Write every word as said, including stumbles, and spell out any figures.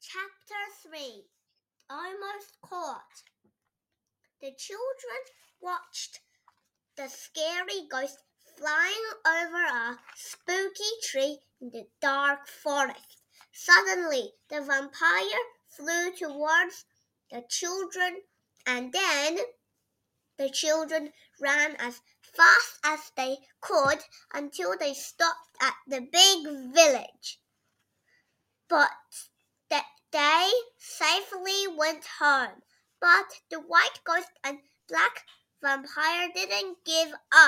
Chapter three Almost Caught. The children watched the scary ghost flying over a spooky tree in the dark forest. Suddenly, the vampire flew towards the children, and then the children ran as fast as they could until they stopped at the big village. But th- they safely went home. But the white ghost and black vampire didn't give up.